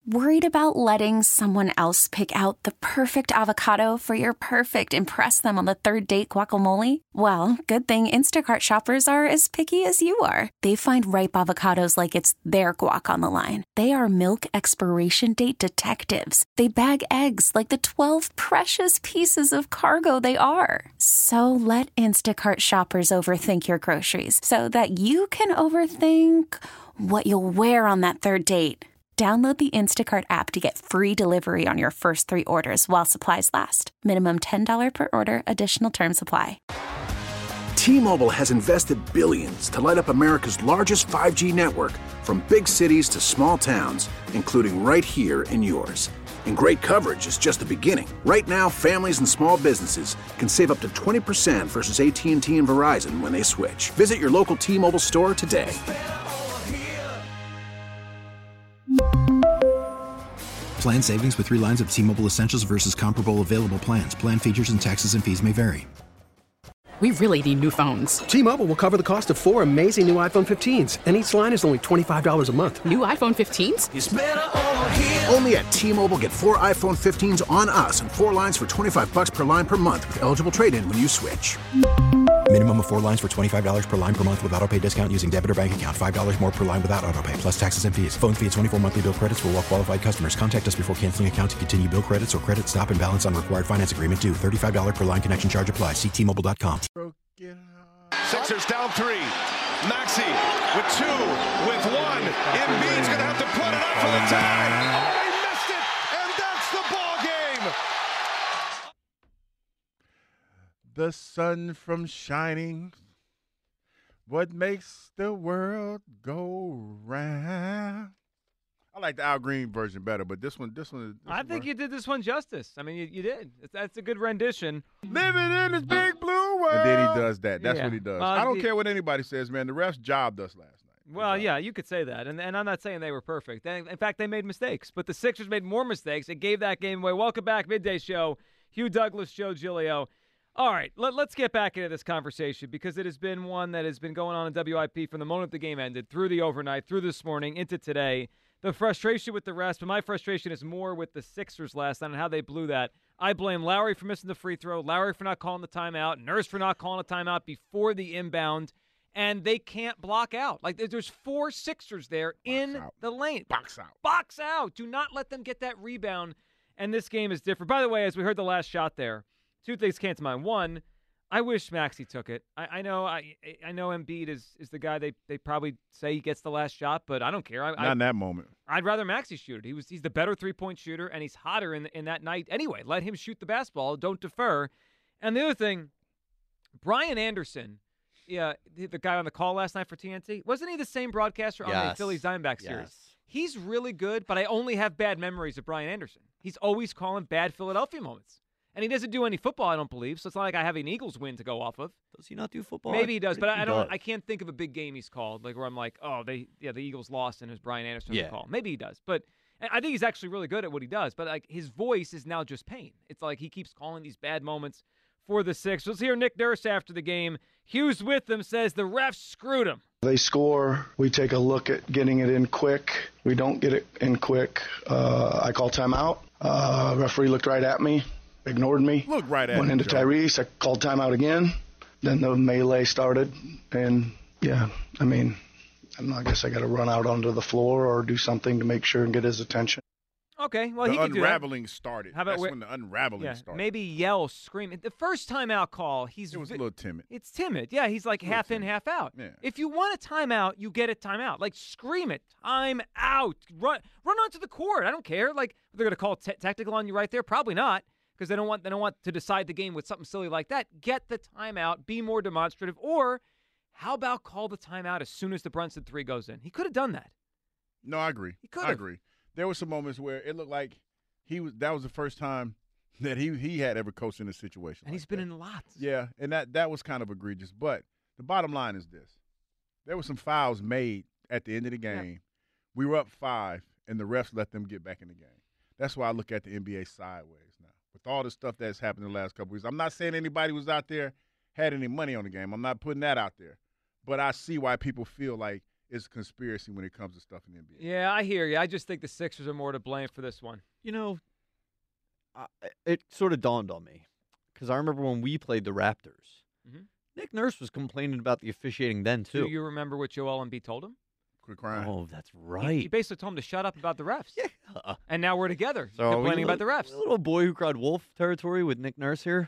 Worried about letting someone else pick out the perfect avocado for your perfect impress them on the third date guacamole? Well, good thing Instacart shoppers are as picky as you are. They find ripe avocados like it's their guac on the line. They are milk expiration date detectives. They bag eggs like the 12 precious pieces of cargo they are. So let Instacart shoppers overthink your groceries so that you can overthink what you'll wear on that third date. Download the Instacart app to get free delivery on your first 3 orders while supplies last. Minimum $10 per order. Additional terms apply. T-Mobile has invested billions to light up America's largest 5G network, from big cities to small towns, including right here in yours. And great coverage is just the beginning. Right now, families and small businesses can save up to 20% versus AT&T and Verizon when they switch. Visit your local T-Mobile store today. Plan savings with 3 lines of T-Mobile Essentials versus comparable available plans. Plan features and taxes and fees may vary. We really need new phones. T-Mobile will cover the cost of 4 amazing new iPhone 15s, and each line is only $25 a month. New iPhone 15s? It's better over here. Only at T-Mobile, get 4 iPhone 15s on us and 4 lines for $25 per line per month with eligible trade-in when you switch. Minimum of 4 lines for $25 per line per month with autopay discount using debit or bank account. $5 more per line without autopay, plus taxes and fees. Phone fee at 24 monthly bill credits for well-qualified customers. Contact us before canceling account to continue bill credits or credit stop and balance on required finance agreement due. $35 per line connection charge applies. See T-Mobile.com. Sixers down 3. Maxey with 2, with 1. Embiid's going to have to put it up for the tie. Oh, he missed it, and that's the ball game. The sun from shining, what makes the world go round. I like the Al Green version better, but this one. I think you did this one justice. I mean, you did. That's a good rendition. Living in this big blue world. And then he does that. That's what he does. I don't care what anybody says, man. The refs jobbed us last night. Well, yeah, you could say that. And I'm not saying they were perfect. In fact, they made mistakes. But the Sixers made more mistakes. It gave that game away. Welcome back, Midday Show. Hugh Douglas, Joe Giglio. All right, let's get back into this conversation because it has been one that has been going on in WIP from the moment the game ended, through the overnight, through this morning, into today. The frustration with the refs, but my frustration is more with the Sixers last night and how they blew that. I blame Lowry for missing the free throw, Lowry for not calling the timeout, Nurse for not calling a timeout before the inbound, and they can't block out. Like, there's 4 Sixers there in the lane. Box out. Box out. Do not let them get that rebound, and this game is different. By the way, as we heard the last shot there, 2 things came to mind. One, I wish Maxey took it. I know Embiid is the guy they probably say he gets the last shot, but I don't care. Not in that moment. I'd rather Maxey shoot it. He's the better 3-point shooter, and he's hotter in that night anyway. Let him shoot the basketball. Don't defer. And the other thing, Brian Anderson, the guy on the call last night for TNT, wasn't he the same broadcaster on the Phillies Diamondback series? Yes. He's really good, but I only have bad memories of Brian Anderson. He's always calling bad Philadelphia moments. And he doesn't do any football, I don't believe, so it's not like I have an Eagles win to go off of. Does he not do football? Maybe he does, but I can't think of a big game he's called, like where I'm like, oh, the Eagles lost and it was Brian Anderson on the call. Maybe he does, but I think he's actually really good at what he does. But like his voice is now just pain. It's like he keeps calling these bad moments for the Sixers. Let's hear Nick Nurse after the game. Hughes with them says the refs screwed him. They score. We take a look at getting it in quick. We don't get it in quick. I call timeout. Referee looked right at me. Ignored me. Look right at Went into Joe. Tyrese. I called timeout again. Then the melee started. And, I guess I got to run out onto the floor or do something to make sure and get his attention. Okay, well, he can do that. The unraveling started. How about That's when the unraveling started. Maybe yell, scream. The first timeout call, it was a little timid. It's timid. Yeah, he's like half in, half out. Yeah. If you want a timeout, you get a timeout. Like, scream it. Time out. Run onto the court. I don't care. Like, they're going to call technical on you right there? Probably not. Because they don't want to decide the game with something silly like that. Get the timeout. Be more demonstrative. Or how about call the timeout as soon as the Brunson 3 goes in? He could have done that. No, I agree. He could have. I agree. There were some moments where it looked like that was the first time that he had ever coached in a situation. And he's been in lots. Yeah, and that was kind of egregious. But the bottom line is this. There were some fouls made at the end of the game. Yeah. We were up 5, and the refs let them get back in the game. That's why I look at the NBA sideways now. With all the stuff that's happened in the last couple weeks. I'm not saying anybody was out there had any money on the game. I'm not putting that out there. But I see why people feel like is conspiracy when it comes to stuff in the NBA. Yeah, I hear you. I just think the Sixers are more to blame for this one. You know, it sort of dawned on me because I remember when we played the Raptors, Nick Nurse was complaining about the officiating then, too. Do you remember what Joel Embiid told him? Quit crying. Oh, that's right. He basically told him to shut up about the refs. Yeah. And now we're together So complaining about the refs. A little boy who cried wolf territory with Nick Nurse here.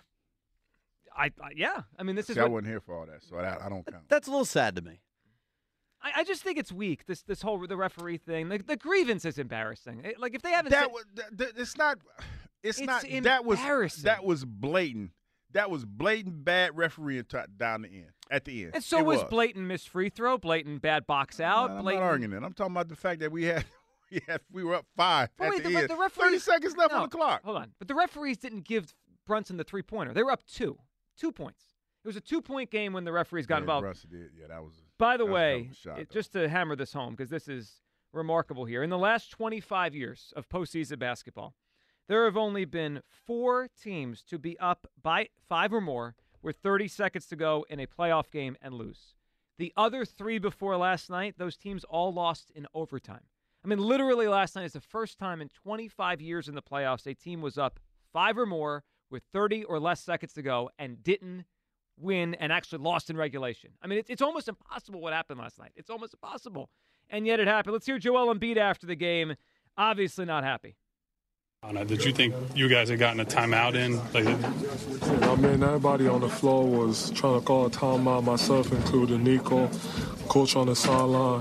Yeah. I mean, this is I wasn't here for all that, so I don't count. That's a little sad to me. I just think it's weak. This whole the referee thing. The grievance is embarrassing. Like if they haven't. It's not. It's not. Embarrassing. That was blatant. That was blatant bad refereeing down the end. At the end. And so was blatant missed free throw, blatant bad box out. I'm blatant... not arguing it. I'm talking about the fact that we were up 5 but at the end. The referees, 30 seconds left on the clock. Hold on. But the referees didn't give Brunson the 3-pointer. They were up 2 points. It was a 2-point game when the referees got involved. Brunson did. Yeah, that was. By the way, shot, just to hammer this home, because this is remarkable here. In the last 25 years of postseason basketball, there have only been 4 teams to be up by 5 or more with 30 seconds to go in a playoff game and lose. The other 3 before last night, those teams all lost in overtime. I mean, literally last night is the first time in 25 years in the playoffs a team was up 5 or more with 30 or less seconds to go and didn't win and actually lost in regulation. I mean, it's almost impossible what happened last night. It's almost impossible. And yet it happened. Let's hear Joel Embiid after the game. Obviously not happy. Did you think you guys had gotten a timeout in? I mean, everybody on the floor was trying to call a timeout, myself included, Nico, coach on the sideline.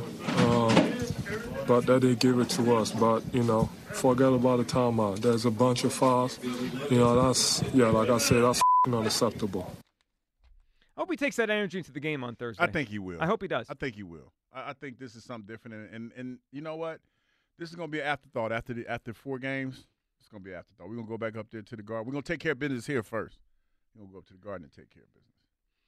But they didn't give it to us. But, forget about the timeout. There's a bunch of fouls. Like I said, that's unacceptable. I hope he takes that energy into the game on Thursday. I think he will. I hope he does. I think he will. I think this is something different. And you know what? This is going to be an afterthought after 4 games. It's going to be an afterthought. We're going to go back up there to the Garden. We're going to take care of business here first. We're going to go up to the Garden and take care of business.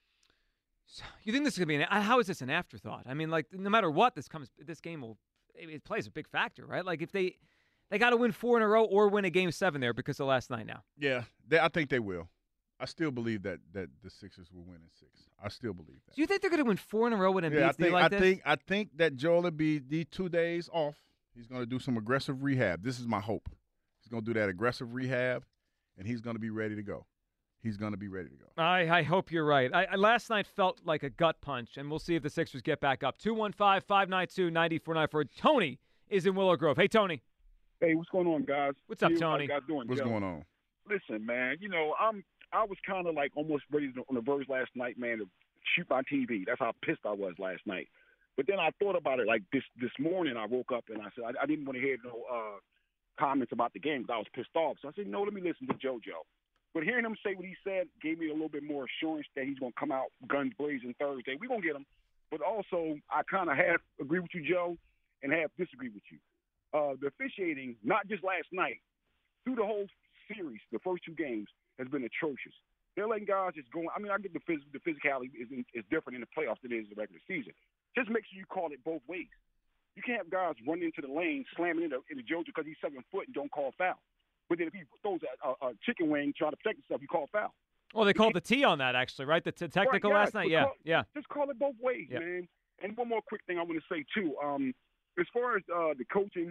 So you think this is going to be how is this an afterthought? I mean, like, no matter what, this game it plays a big factor, right? Like, if they got to win 4 in a row or win a Game 7 there because of last night now. Yeah, I think they will. I still believe that the Sixers will win in 6. I still believe that. Do you think they're going to win 4 in a row with Embiid? I think that Joel Embiid, these 2 days off, he's going to do some aggressive rehab. This is my hope. He's going to do that aggressive rehab, and he's going to be ready to go. He's going to be ready to go. I hope you're right. I last night felt like a gut punch, and we'll see if the Sixers get back up. 215-592-9494. Tony is in Willow Grove. Hey, Tony. Hey, what's going on, guys? What's up, Tony? How you guys doing? What's going on? Listen, man, I was kind of like almost ready on the verge last night, man, to shoot my TV. That's how pissed I was last night. But then I thought about it like this morning. I woke up and I said I didn't want to hear no comments about the game because I was pissed off. So I said, no, let me listen to JoJo. But hearing him say what he said gave me a little bit more assurance that he's going to come out guns blazing Thursday. We're going to get him. But also, I kind of half agree with you, Joe, and half disagree with you. The officiating, not just last night, through the whole series, the first 2 games, has been atrocious. They're letting guys just go. I mean, I get the physicality is different in the playoffs than it is in the regular season. Just make sure you call it both ways. You can't have guys running into the lane, slamming into JoJo because he's 7 foot and don't call foul. But then if he throws a chicken wing trying to protect himself, you call foul. Well, they called the T on that, actually, right? The technical last night? Yeah. Just call it both ways, man. And one more quick thing I want to say, too. As far as the coaching,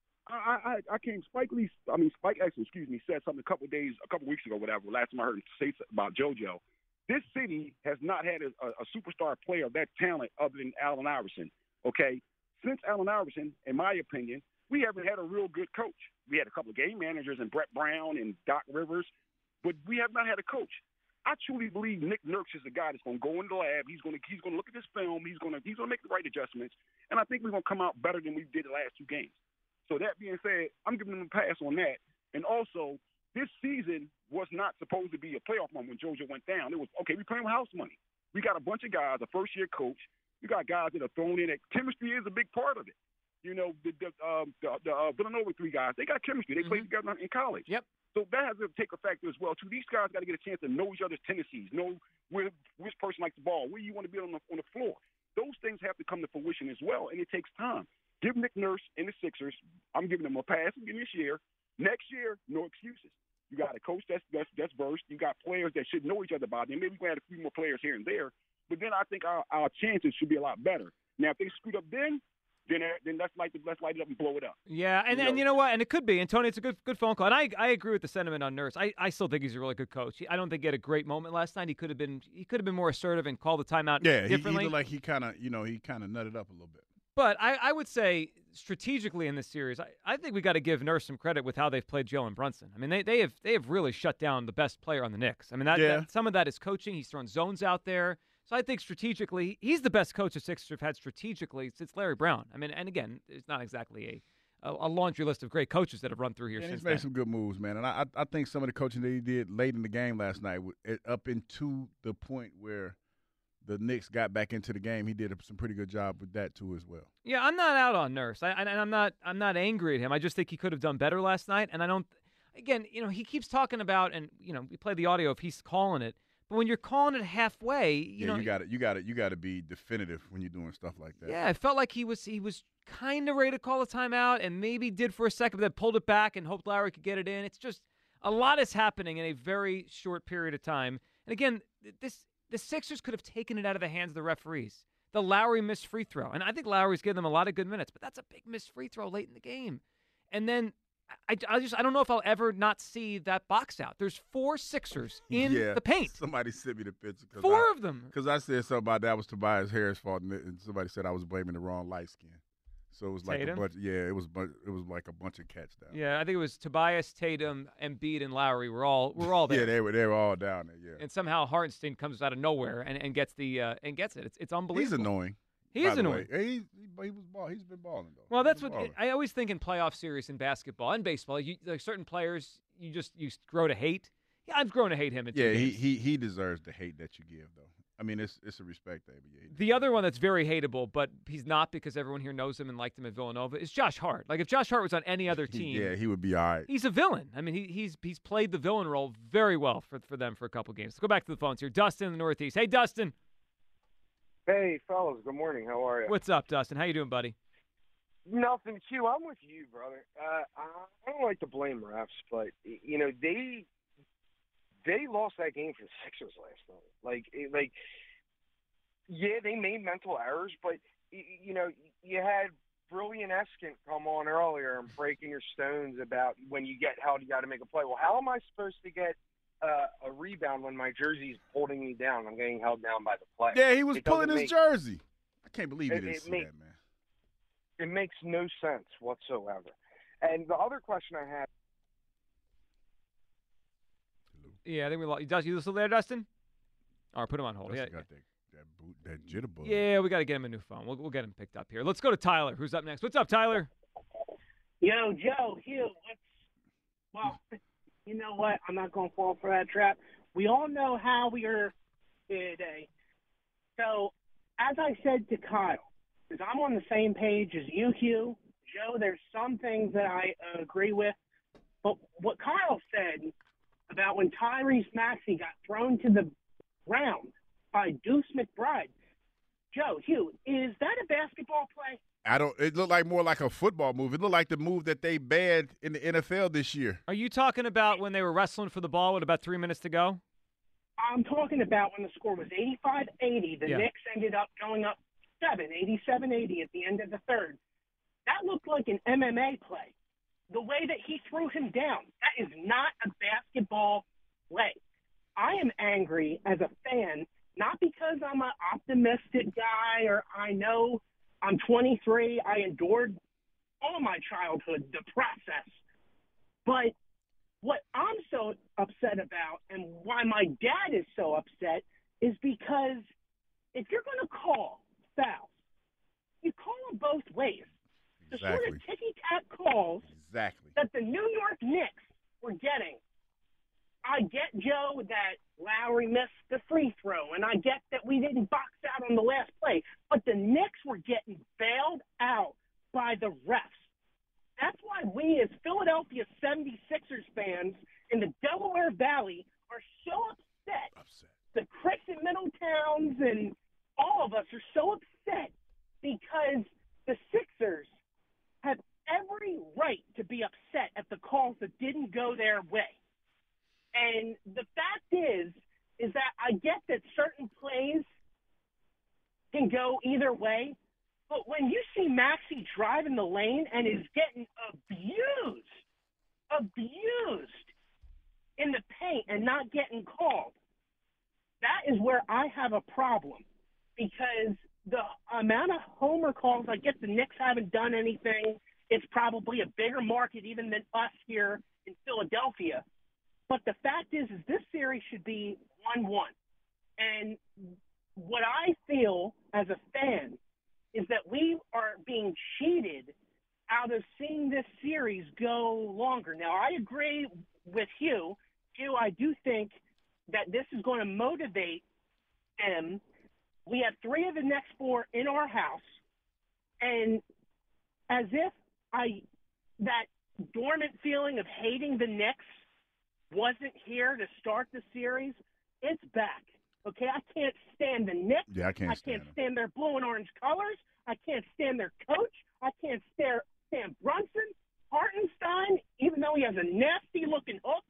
I came. Spike Exum, said something a couple weeks ago, whatever. Last time I heard him say about JoJo. This city has not had a superstar player of that talent other than Allen Iverson. Okay, since Allen Iverson, in my opinion, we haven't had a real good coach. We had a couple of game managers and Brett Brown and Doc Rivers, but we have not had a coach. I truly believe Nick Nurse is the guy that's going to go in the lab. He's going to look at this film. He's going to make the right adjustments, and I think we're going to come out better than we did the last 2 games. So that being said, I'm giving him a pass on that. And also, this season was not supposed to be a playoff one when JoJo went down. It was, okay, we're playing with house money. We got a bunch of guys, a first-year coach. We got guys that are thrown in. Chemistry is a big part of it. The Villanova 3 guys, they got chemistry. They played together in college. Yep. So that has to take a factor as well, too. These guys got to get a chance to know each other's tendencies, know which person likes the ball, where you want to be on the floor. Those things have to come to fruition as well, and it takes time. Give Nick Nurse and the Sixers, I'm giving them a pass again this year. Next year, no excuses. You got a coach that's versed. You got players that should know each other by then. Maybe we can add a few more players here and there. But then I think our chances should be a lot better. Now, if they screwed up then let's light it up and blow it up. Yeah, and you know what? And it could be. And Tony, it's a good phone call. And I agree with the sentiment on Nurse. I still think he's a really good coach. I don't think he had a great moment last night. He could have been more assertive and called the timeout differently. He looked like he kind of nutted up a little bit. But I would say strategically in this series, I think we got to give Nurse some credit with how they've played Jalen Brunson. I mean, they have really shut down the best player on the Knicks. I mean, some of that is coaching. He's thrown zones out there. So I think strategically, he's the best coach the Sixers have had strategically since Larry Brown. I mean, and again, it's not exactly a laundry list of great coaches that have run through here since he's made some good moves, man. And I think some of the coaching that he did late in the game last night, up into the point where the Knicks got back into the game, he did some pretty good job with that too as well. Yeah, I'm not out on Nurse. I'm not angry at him. I just think he could have done better last night. And I don't. Again, he keeps talking about, and we play the audio if he's calling it. But when you're calling it halfway, you got to be definitive when you're doing stuff like that. Yeah, I felt like he was kind of ready to call a timeout and maybe did for a second, but then pulled it back and hoped Lowry could get it in. It's just a lot is happening in a very short period of time. And again, the Sixers could have taken it out of the hands of the referees. The Lowry missed free throw, and I think Lowry's given them a lot of good minutes, but that's a big missed free throw late in the game. And then I don't know if I'll ever not see that box out. There's 4 Sixers in the paint. Somebody sent me the picture. 4 of them. Because I said something about that was Tobias Harris' fault, and somebody said I was blaming the wrong light skin. So it was like Tatum? a bunch. Yeah, it was like a bunch of cats down. Yeah, I think it was Tobias, Tatum, Embiid, and Lowry. We're all there. Yeah, they were all down there. Yeah. And somehow Hartenstein comes out of nowhere and gets it. It's unbelievable. He's annoying. He is annoying. He's been balling though. Well, that's what I always think in playoff series in basketball and baseball. Like certain players, you grow to hate. Yeah, I've grown to hate him. He deserves the hate that you give though. I mean, it's a respect thing. The other one that's very hateable, but he's not because everyone here knows him and liked him at Villanova, is Josh Hart. Like if Josh Hart was on any other team, he would be all right. He's a villain. I mean, he's played the villain role very well for them for a couple games. Let's go back to the phones here. Dustin in the Northeast. Hey, Dustin. Hey, fellas. Good morning. How are you? What's up, Dustin? How you doing, buddy? Nothing, Q. I'm with you, brother. I don't like to blame refs, but they lost that game for the Sixers last night. Yeah, they made mental errors, but you had Brilliant Eskin come on earlier and breaking your stones about when you get held, you got to make a play. Well, how am I supposed to get a rebound when my jersey's holding me down? I'm getting held down by the play. Yeah, he was pulling his jersey. I can't believe he didn't see that, man. It makes no sense whatsoever. And the other question I had. Yeah, I think we lost. You still there, Dustin? All right, put him on hold. Got that jitterbug. Yeah, we got to get him a new phone. We'll get him picked up here. Let's go to Tyler, who's up next. What's up, Tyler? Yo, Joe, Hugh. Well, you know what? I'm not going to fall for that trap. We all know how we are today. So, as I said to Kyle, because I'm on the same page as you, Hugh, Joe, there's some things that I agree with. But what Kyle said about when Tyrese Maxey got thrown to the ground by Deuce McBride, Joe, Hugh, is that a basketball play? It looked like more like a football move. It looked like the move that they banned in the NFL this year. Are you talking about when they were wrestling for the ball with about 3 minutes to go? I'm talking about when the score was 85-80. The Knicks ended up going up 87-80 at the end of the third. That looked like an MMA play. The way that he threw him down, that is not a basketball play. I am angry as a fan, not because I'm an optimistic guy or I know I'm 23. I endured all my childhood, the process. But what I'm so upset about and why my dad is so upset is because if you're going to call fouls, you call them both ways. The sort of ticky-tack calls that the New York Knicks were getting. I get, Joe, that Lowry missed the free throw, and I get that we didn't box out on the last play, but the Knicks were getting bailed out by the refs. That's why we as Philadelphia 76ers fans in the Delaware Valley are so upset. The Cricks in Middletowns and all of us are so upset because the Sixers have every right to be upset at the calls that didn't go their way. And the fact is that I get that certain plays can go either way, But when you see Maxey driving the lane and is getting abused in the paint and not getting called, that is where I have a problem, because the amount of homer calls, I get the Knicks haven't done anything. It's probably a bigger market even than us here in Philadelphia. But the fact is this series should be 1-1. And what I feel as a fan is that we are being cheated out of seeing this series go longer. Now, I agree with Hugh. Hugh, I do think that this is going to motivate them. We have 3 of the next 4 in our house, and as if that dormant feeling of hating the Knicks wasn't here to start the series, it's back. Okay, I can't stand the Knicks. Yeah, I can't stand their blue and orange colors. I can't stand their coach. I can't stand Brunson, Hartenstein, even though he has a nasty-looking hook.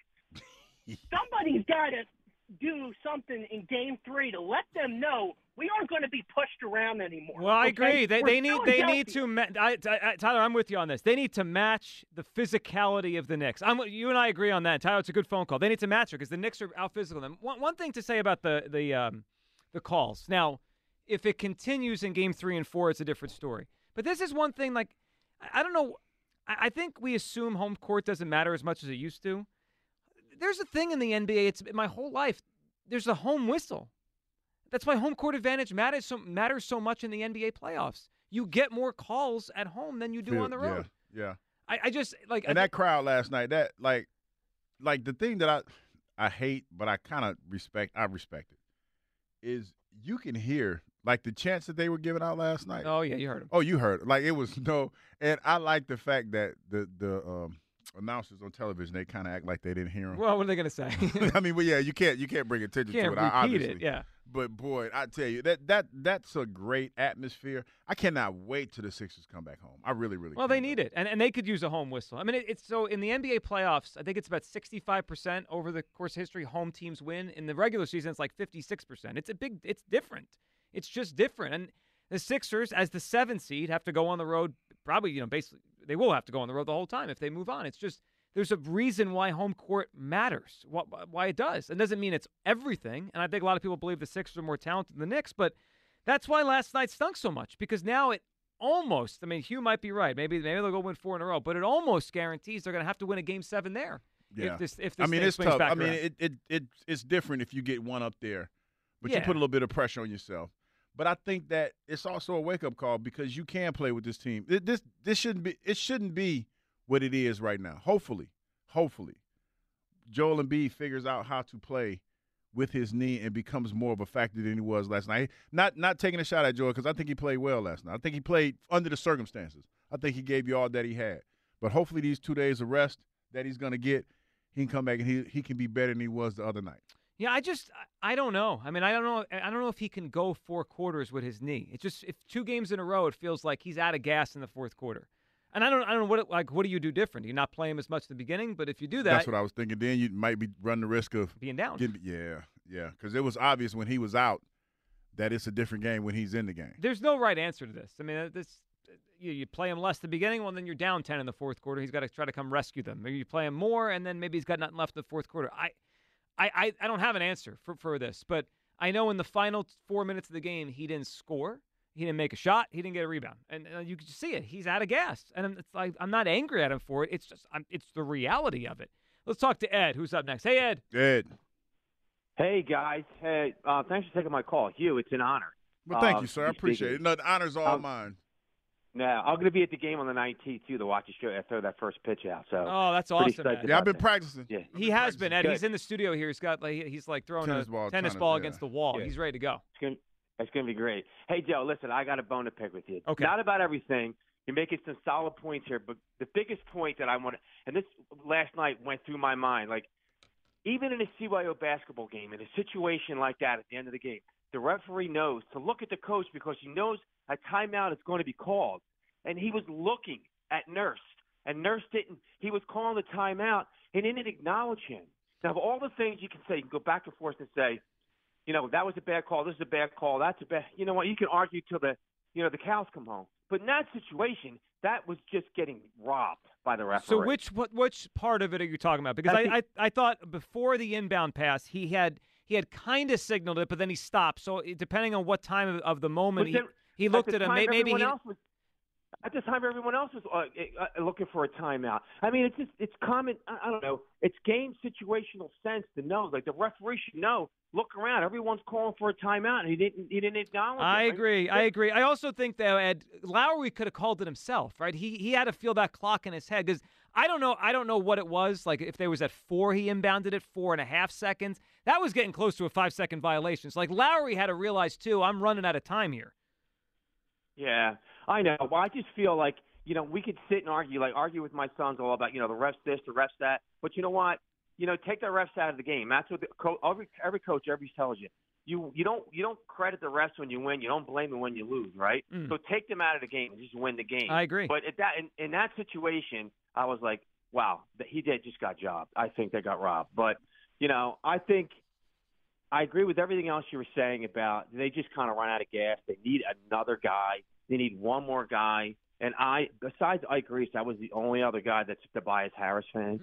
Somebody's got to do something in Game 3 to let them know we aren't going to be pushed around anymore. Well, I agree. They need to. Tyler, I'm with you on this. They need to match the physicality of the Knicks. You and I agree on that. Tyler, it's a good phone call. They need to match it because the Knicks are out physical them. One thing to say about the calls. Now, if it continues in Game 3 and 4, it's a different story. But this is one thing. Like, I don't know. I think we assume home court doesn't matter as much as it used to. There's a thing in the NBA. It's my whole life. There's a home whistle. That's why home court advantage matters so much in the NBA playoffs. You get more calls at home than you do on the road. Yeah. I just like that crowd last night. That like the thing that I hate, but I kind of respect. I respect it. Is you can hear like the chants that they were giving out last night. Oh yeah, you heard them. Oh, you heard it. Like it was and I like the fact that the announcers on television, they kind of act like they didn't hear them. Well, what are they going to say? I mean, well, yeah, you can't bring attention to it. Obviously. It, yeah. But boy, I tell you that's a great atmosphere. I cannot wait till the Sixers come back home. I really. Well, they need it, and they could use a home whistle. I mean, it's so in the NBA playoffs, I think it's about 65% over the course of history. Home teams win. In the regular season, it's like 56%. It's different. It's just different. And the Sixers, as the 7th seed, have to go on the road. Probably, basically, they will have to go on the road the whole time if they move on. It's just there's a reason why home court matters, why it does. It doesn't mean it's everything, and I think a lot of people believe the Sixers are more talented than the Knicks, but that's why last night stunk so much, because now it almost, I mean, Hugh might be right. Maybe they'll go win 4 in a row, but it almost guarantees they're going to have to win a Game 7 there. Yeah. If this I mean, it's swings tough. back I mean, around. it's different if you get one up there, but Yeah. you put a little bit of pressure on yourself. But I think that it's also a wake-up call because you can play with this team. This shouldn't be what it is right now. Hopefully, Joel Embiid figures out how to play with his knee and becomes more of a factor than he was last night. Not taking a shot at Joel because I think he played well last night. I think he played under the circumstances. I think he gave you all that he had. But hopefully these 2 days of rest that he's going to get, he can come back and he can be better than he was the other night. Yeah, I don't know. I mean, I don't know if he can go 4 quarters with his knee. It just if 2 games in a row, it feels like he's out of gas in the 4th quarter. And I don't know what do you do different? Do you not play him as much at the beginning? But if you do that, that's what I was thinking. Then you might be running the risk of being down. Yeah, because it was obvious when he was out that it's a different game when he's in the game. There's no right answer to this. I mean, you play him less at the beginning, well, then you're down 10 in the 4th quarter. He's got to try to come rescue them. Maybe you play him more, and then maybe he's got nothing left in the 4th quarter. I don't have an answer for this, but I know in the final 4 minutes of the game, he didn't score. He didn't make a shot. He didn't get a rebound. And you can just see it. He's out of gas. And it's like I'm not angry at him for it. It's just it's the reality of it. Let's talk to Ed, who's up next. Hey, Ed. Ed. Hey, guys. Hey, thanks for taking my call. Hugh, it's an honor. Well, thank you, sir. I appreciate it. No, the honor's all mine. Now, I'm going to be at the game on the 19th, too, to watch you throw that first pitch out. So, oh, that's awesome, man. Yeah, I've been practicing. Yeah. He has been, Ed. Good. He's in the studio here. He's like throwing a tennis ball against the wall. Yeah. He's ready to go. It's going to be great. Hey, Joe, listen, I got a bone to pick with you. Okay. Not about everything. You're making some solid points here, but the biggest point that I want to – and this last night went through my mind. Like, even in a CYO basketball game, in a situation like that at the end of the game, the referee knows to look at the coach because he knows a timeout is going to be called. And he was looking at Nurse, and Nurse didn't – he was calling the timeout and didn't acknowledge him. Now, of all the things you can say, you can go back and forth and say, that was a bad call, this is a bad call, that's a bad – you know what, you can argue till the the cows come home. But in that situation, that was just getting robbed by the referee. So which part of it are you talking about? Because I thought before the inbound pass, he had kind of signaled it, but then he stopped. So depending on what time of the moment he looked at him, maybe he. At the time, everyone else was looking for a timeout. I mean, it's common. I don't know. It's game situational sense to know. Like the referee should know. Look around. Everyone's calling for a timeout, and he didn't acknowledge it. I agree. I also think that Ed Lowry could have called it himself, right? He had to feel that clock in his head because I don't know what it was. Like if there was at 4, he inbounded it 4.5 seconds. That was getting close to a 5-second violation. So like Lowry had to realize too, I'm running out of time here. Yeah, I know. Well, I just feel like, we could sit and argue with my sons all about, the refs this, the refs that. But you know what? Take the refs out of the game. That's what every coach ever tells you. You don't credit the refs when you win. You don't blame them when you lose, right? So take them out of the game and just win the game. I agree. But in that situation, I was like, wow, he just got jobbed. I think they got robbed. But, I think I agree with everything else you were saying about they just kind of run out of gas. They need another guy. They need one more guy. And besides Ike Reese, I was the only other guy that's a Tobias Harris fan.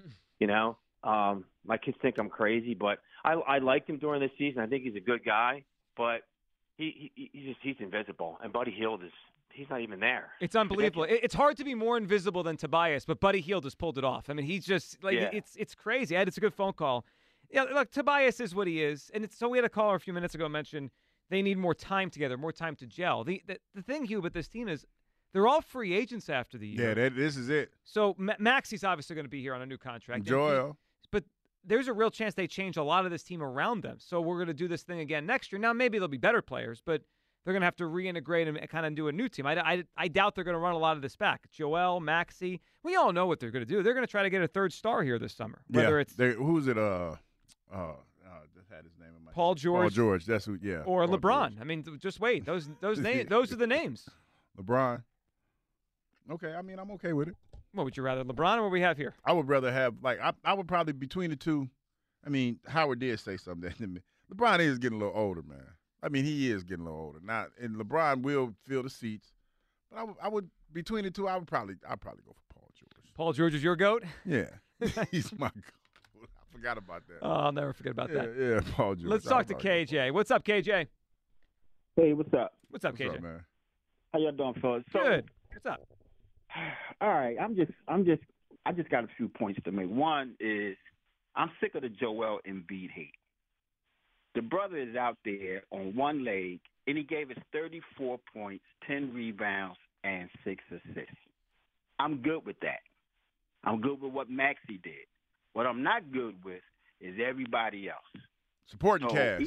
My kids think I'm crazy, but I liked him during this season. I think he's a good guy, but he's invisible. And Buddy Hield he's not even there. It's unbelievable. It's hard to be more invisible than Tobias, but Buddy Hield just pulled it off. I mean, he's just it's crazy. It's a good phone call. Yeah, look, Tobias is what he is, and so we had a caller a few minutes ago mention they need more time together, more time to gel. The thing, Hugh, with this team is they're all free agents after the year. Yeah, this is it. So Maxi's obviously going to be here on a new contract. Joel. But there's a real chance they change a lot of this team around them. So we're going to do this thing again next year. Now, maybe they'll be better players, but they're going to have to reintegrate and kind of do a new team. I doubt they're going to run a lot of this back. Joel, Maxi, we all know what they're going to do. They're going to try to get a third star here this summer. Whether it's who's it? Just had his name in my Paul George. Paul George. That's who. Yeah. Or Paul LeBron. George. I mean, just wait. Those names. Those are the names. LeBron. Okay. I mean, I'm okay with it. What would you rather, LeBron or what we have here? I would rather have I would probably between the two. I mean, Howard did say something to me. LeBron is getting a little older, man. I mean, he is getting a little older. And LeBron will fill the seats. But I would between the two, I'd probably go for Paul George. Paul George is your GOAT? Yeah. He's my GOAT. I forgot about that. Oh, I'll never forget about that. Yeah, Paul George. Let's talk to KJ. What's up, KJ? Hey, what's up? What's up, KJ? What's up, man? How y'all doing, fellas? Good. What's up? All right, I just got a few points to make. One is I'm sick of the Joel Embiid hate. The brother is out there on one leg, and he gave us 34 points, 10 rebounds, and 6 assists. I'm good with that. I'm good with what Maxey did. What I'm not good with is everybody else. Supporting Cavs.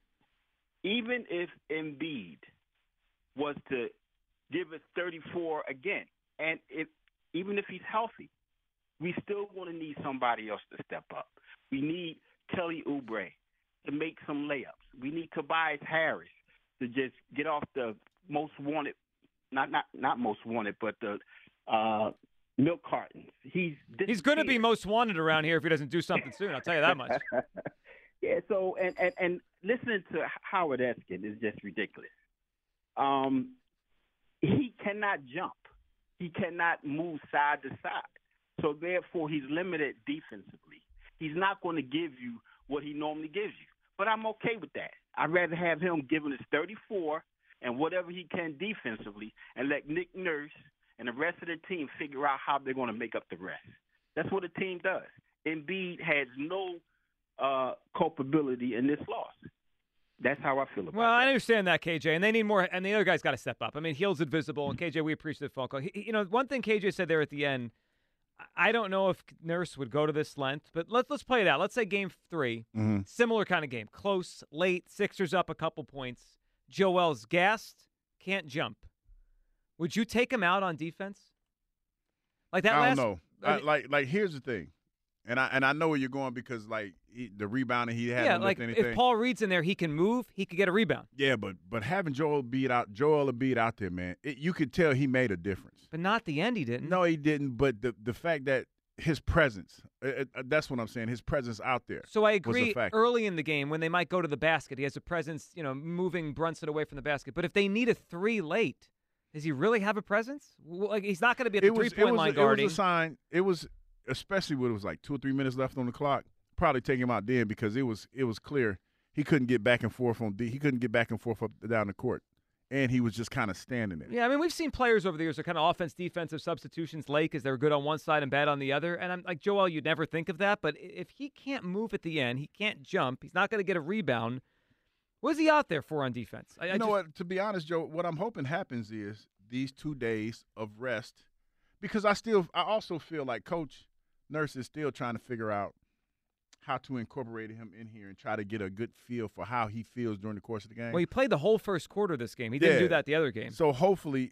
Even if Embiid was to give us 34 again, and even if he's healthy, we still going to need somebody else to step up. We need Kelly Oubre to make some layups. We need Tobias Harris to just get off the most wanted, not most wanted, but the milk cartons. He's going to be most wanted around here if he doesn't do something soon. I'll tell you that much. Yeah. So and listening to Howard Eskin is just ridiculous. He cannot jump. He cannot move side to side. So therefore, he's limited defensively. He's not going to give you what he normally gives you. But I'm okay with that. I'd rather have him giving us 34 and whatever he can defensively, and let Nick Nurse and the rest of the team figure out how they're going to make up the rest. That's what a team does. Embiid has no culpability in this loss. That's how I feel about it. Well, I understand that, KJ, and they need more, and the other guy's got to step up. I mean, Hield's invisible, and KJ, we appreciate the phone call. One thing KJ said there at the end, I don't know if Nurse would go to this length, but let's play it out. Let's say game 3, similar kind of game, close, late, Sixers up a couple points. Joel's gassed, can't jump. Would you take him out on defense? Like that? I don't know. Like here's the thing, and I know where you're going because the rebounding he had. Yeah, like anything. If Paul Reed's in there, he can move. He could get a rebound. Yeah, but having Joel Embiid out there, man, you could tell he made a difference. But not at the end, he didn't. No, he didn't. But the fact that his presence, that's what I'm saying. His presence out there. So I agree. Early in the game, when they might go to the basket, he has a presence, moving Brunson away from the basket. But if they need a 3 late, Does he really have a presence? Like, he's not going to be at the three-point line guarding. It was a sign. It was, especially when it was like 2 or 3 minutes left on the clock, probably take him out then because it was clear he couldn't get back and forth on D. He couldn't get back and forth up down the court. And he was just kind of standing there. Yeah, I mean, we've seen players over the years that kind of offense-defensive substitutions late because they're good on one side and bad on the other. And I'm like, Joel, you'd never think of that. But if he can't move at the end, he can't jump, he's not going to get a rebound, what is he out there for on defense? You know what? To be honest, Joe, what I'm hoping happens is these 2 days of rest, because I also feel like Coach Nurse is still trying to figure out how to incorporate him in here and try to get a good feel for how he feels during the course of the game. Well, he played the whole first quarter of this game. He didn't do that the other game. So hopefully,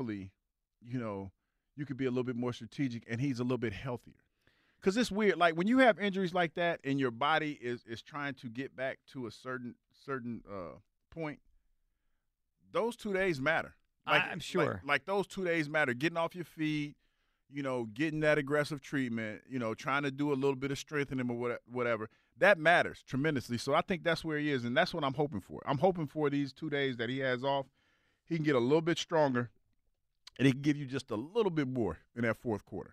you could be a little bit more strategic and he's a little bit healthier. Because it's weird. Like, when you have injuries like that and your body is trying to get back to a certain point, those 2 days matter. Like, I'm sure. Like those 2 days matter. Getting off your feet, getting that aggressive treatment, trying to do a little bit of strengthening or whatever, that matters tremendously. So I think that's where he is, and that's what I'm hoping for. I'm hoping for these 2 days that he has off, he can get a little bit stronger, and he can give you just a little bit more in that fourth quarter.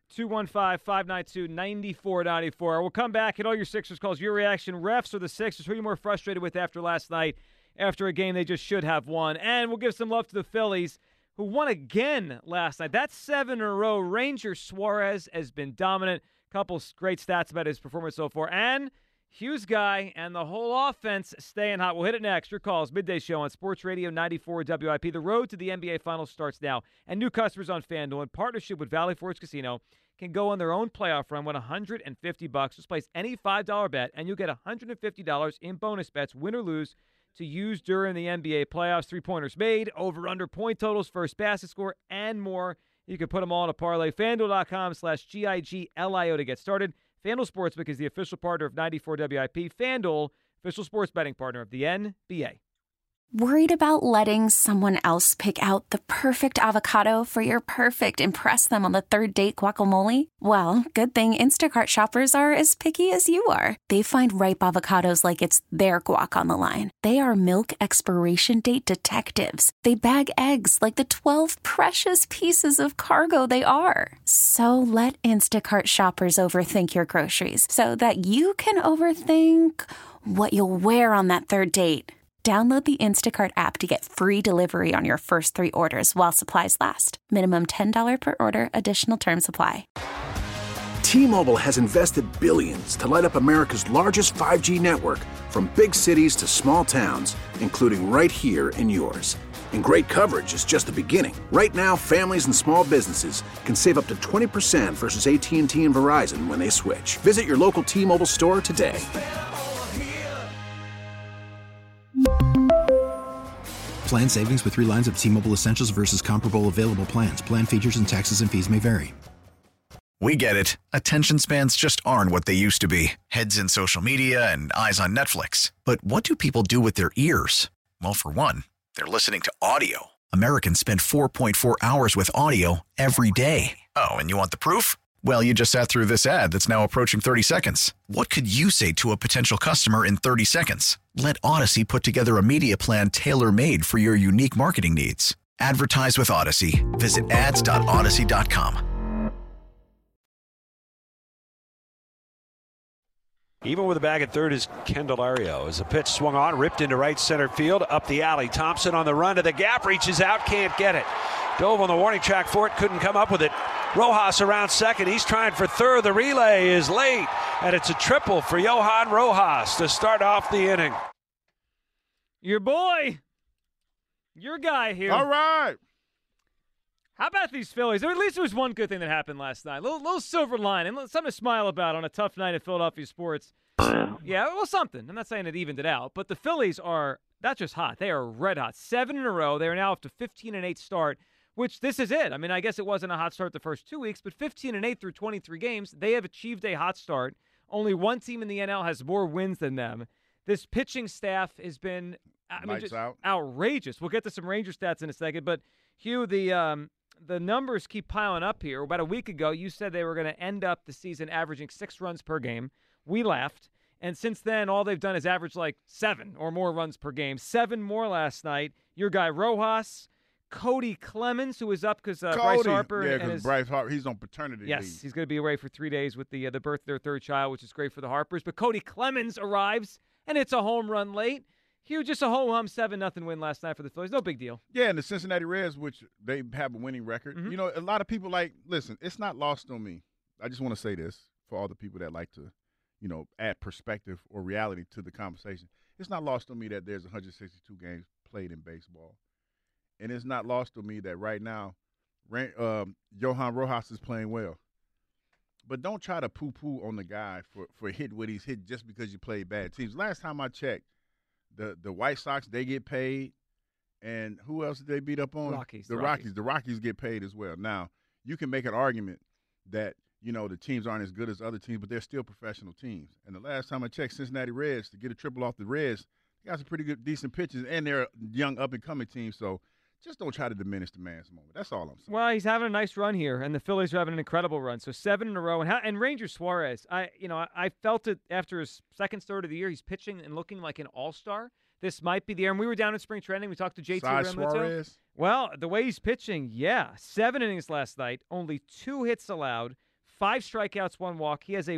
215-592-9494. We'll come back at all your Sixers calls. Your reaction, refs or the Sixers, who are you more frustrated with after last night, after a game they just should have won? And we'll give some love to the Phillies, who won again last night. That's 7 in a row. Ranger Suarez has been dominant. Couple great stats about his performance so far. And Hughes Guy and the whole offense staying hot. We'll hit it next. Your calls, Midday Show on Sports Radio 94 WIP. The road to the NBA Finals starts now. And new customers on FanDuel, in partnership with Valley Forge Casino, can go on their own playoff run with $150. Just place any $5 bet, and you'll get $150 in bonus bets, win or lose, to use during the NBA playoffs. 3-pointers made, over-under point totals, first basket score, and more. You can put them all in a parlay. FanDuel.com/GIGLIO to get started. FanDuel Sportsbook is the official partner of 94 WIP. FanDuel, official sports betting partner of the NBA. Worried about letting someone else pick out the perfect avocado for your perfect impress them on the third date guacamole? Well, good thing Instacart shoppers are as picky as you are. They find ripe avocados like it's their guac on the line. They are milk expiration date detectives. They bag eggs like the 12 precious pieces of cargo they are. So let Instacart shoppers overthink your groceries so that you can overthink what you'll wear on that third date. Download the Instacart app to get free delivery on your first 3 orders while supplies last. Minimum $10 per order. Additional terms apply. T-Mobile has invested billions to light up America's largest 5G network, from big cities to small towns, including right here in yours. And great coverage is just the beginning. Right now, families and small businesses can save up to 20% versus AT&T and Verizon when they switch. Visit your local T-Mobile store today. Plan savings with 3 lines of T-Mobile Essentials versus comparable available plans. Plan features and taxes and fees may vary. We get it. Attention spans just aren't what they used to be. Heads in social media and eyes on Netflix. But what do people do with their ears? Well, for one, they're listening to audio. Americans spend 4.4 hours with audio every day. Oh, and you want the proof? Well, you just sat through this ad that's now approaching 30 seconds. What could you say to a potential customer in 30 seconds? Let Odyssey put together a media plan tailor-made for your unique marketing needs. Advertise with Odyssey. Visit ads.odyssey.com. Even with a bag at third is Candelario. As a pitch swung on, ripped into right center field, up the alley. Thompson on the run to the gap, reaches out, can't get it. Dove on the warning track for it, couldn't come up with it. Rojas around second, he's trying for third. The relay is late, and it's a triple for Johan Rojas to start off the inning. Your boy, your guy here. All right. How about these Phillies? At least there was one good thing that happened last night. Little silver lining, something to smile about on a tough night at Philadelphia sports. Yeah, well, something. I'm not saying it evened it out, but the Phillies are not just hot. They are red hot. 7 in a row. They are now up to 15-8 start, which this is it. I mean, I guess it wasn't a hot start the first 2 weeks, but 15-8 through 23 games, they have achieved a hot start. Only one team in the NL has more wins than them. This pitching staff has been just outrageous. We'll get to some Ranger stats in a second, but Hugh, the numbers keep piling up here. About a week ago, you said they were going to end up the season averaging 6 runs per game. We laughed. And since then, all they've done is average like 7 or more runs per game. 7 more last night. Your guy Rojas, Cody Clemens, who is up because Bryce Harper. Yeah, because Bryce Harper, he's on paternity leave. Yes, he's going to be away for 3 days with the birth of their third child, which is great for the Harpers. But Cody Clemens arrives, and it's a home run late. Hugh, just a ho-hum 7-0 win last night for the Phillies. No big deal. Yeah, and the Cincinnati Reds, which they have a winning record. Mm-hmm. You know, a lot of people listen, it's not lost on me. I just want to say this for all the people that like to, add perspective or reality to the conversation. It's not lost on me that there's 162 games played in baseball. And it's not lost on me that right now Johan Rojas is playing well. But don't try to poo-poo on the guy for hitting what he's hit just because you played bad teams. Last time I checked, the White Sox, they get paid. And who else did they beat up on? Rockies. The Rockies. The Rockies get paid as well. Now, you can make an argument that, the teams aren't as good as other teams, but they're still professional teams. And the last time I checked, Cincinnati Reds, to get a triple off the Reds, they got some pretty good, decent pitchers, and they're a young, up-and-coming team. So just don't try to diminish the man's moment. That's all I'm saying. Well, he's having a nice run here, and the Phillies are having an incredible run. So 7 in a row. And Ranger Suarez, I felt it after his second start of the year. He's pitching and looking like an all-star. This might be the year. And we were down in spring training. We talked to JT Realmuto. Suarez? Well, the way he's pitching, yeah. 7 innings last night, only 2 hits allowed, 5 strikeouts, 1 walk. He has a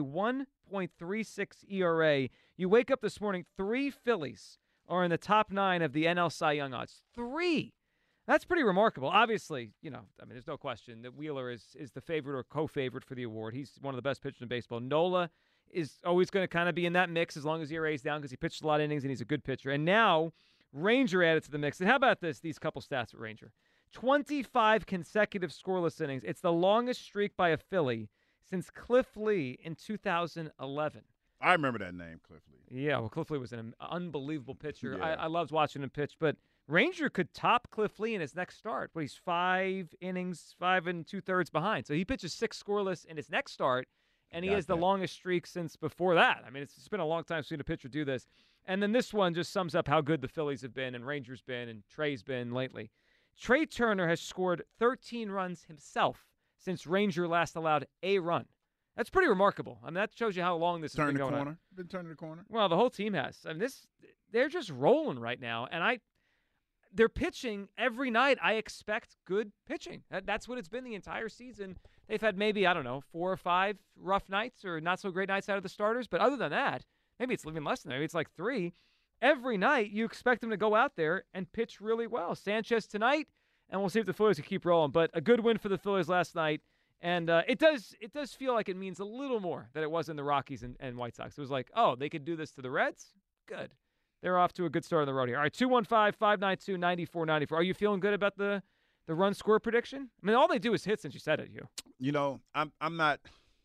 1.36 ERA. You wake up this morning, 3 Phillies are in the top 9 of the NL Cy Young odds. 3! That's pretty remarkable. Obviously, there's no question that Wheeler is the favorite or co-favorite for the award. He's one of the best pitchers in baseball. Nola is always going to kind of be in that mix as long as ERA is down because he pitched a lot of innings and he's a good pitcher. And now Ranger added to the mix. And how about these couple stats with Ranger? 25 consecutive scoreless innings. It's the longest streak by a Philly since Cliff Lee in 2011. I remember that name, Cliff Lee. Yeah, well, Cliff Lee was an unbelievable pitcher. Yeah. I loved watching him pitch, but Ranger could top Cliff Lee in his next start, but he's 5 innings, 5 2/3 behind. So he pitches 6 scoreless in his next start, and he has the longest streak since before that. I mean, it's been a long time seeing a pitcher do this. And then this one just sums up how good the Phillies have been and Rangers been and Trey's been lately. Trey Turner has scored 13 runs himself since Ranger last allowed a run. That's pretty remarkable. I mean, that shows you how long this has been going on. Been turning the corner. Well, the whole team has. I mean, they're just rolling right now, and they're pitching every night. I expect good pitching. That's what it's been the entire season. They've had maybe, 4 or 5 rough nights or not so great nights out of the starters, but other than that, maybe it's even less than that. Maybe it's like 3. Every night you expect them to go out there and pitch really well. Sanchez tonight, and we'll see if the Phillies can keep rolling. But a good win for the Phillies last night. And it does feel like it means a little more than it was in the Rockies and White Sox. It was like, oh, they could do this to the Reds? Good. They're off to a good start on the road here. All right, 215-592-9494. Are you feeling good about the run score prediction? I mean, all they do is hit since you said it, Hugh. I'm not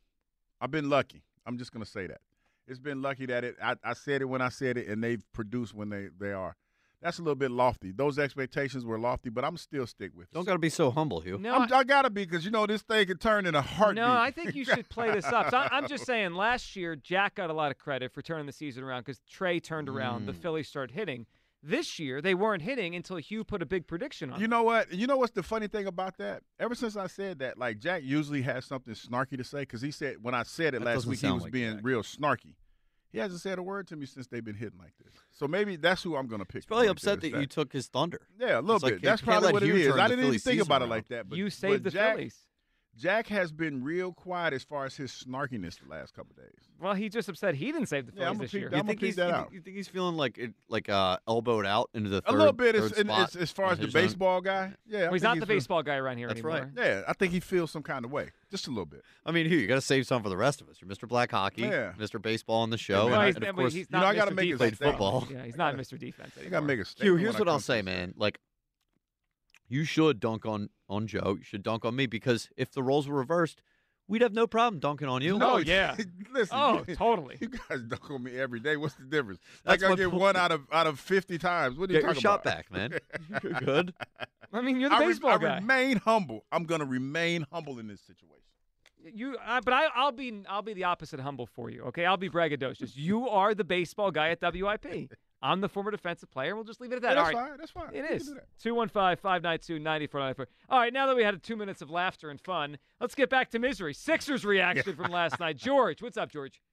– I've been lucky. I'm just going to say that. It's been lucky that I said it when I said it, and they've produced when they are. That's a little bit lofty. Those expectations were lofty, but I'm still stick with it. Don't got to be so humble, Hugh. No, I got to be because, this thing can turn in a heartbeat. No, I think you should play this up. So I'm just saying last year, Jack got a lot of credit for turning the season around because Trey turned around. The Phillies started hitting. This year, they weren't hitting until Hugh put a big prediction on it. You know what? You know what's the funny thing about that? Ever since I said that, like Jack usually has something snarky to say because he said when I said it last week, he was being real snarky. He hasn't said a word to me since they've been hitting like this. So maybe that's who I'm going to pick. He's probably upset that you took his thunder. Yeah, a little bit. That's probably what it is. I didn't even think about it like that. But, you saved the Phillies. Jack has been real quiet as far as his snarkiness the last couple of days. Well, he's just upset he didn't save the Phillies this year. You think he's feeling like elbowed out into the third? A little bit as far as the baseball guy. Yeah, well, he's not the baseball guy around here anymore. That's right. Yeah, I think he feels some kind of way, just a little bit. I mean, Hugh, you got to save some for the rest of us. You're Mr. Black Hockey, Mr. Baseball on the show, and of course, he's not I got to make played football. Yeah, he's not Mr. Defense anymore. I got to make a statement. Hugh, here's what I'll say, man. Like, you should dunk on Joe. You should dunk on me because if the roles were reversed, we'd have no problem dunking on you. No, yeah. Listen. Oh, totally. You guys dunk on me every day. What's the difference? Like I get one out of 50 times. What are you talking about? Get your shot back, man. You're good. I mean, you're the baseball guy. I remain humble. I'm going to remain humble in this situation. But I'll be the opposite humble for you. Okay, I'll be braggadocious. You are the baseball guy at WIP. I'm the former defensive player. We'll just leave it at that. Yeah, all right. That's fine. It is. 215-592-9494. All right, now that we had 2 minutes of laughter and fun, let's get back to misery. Sixers reaction from last night. George, what's up, George?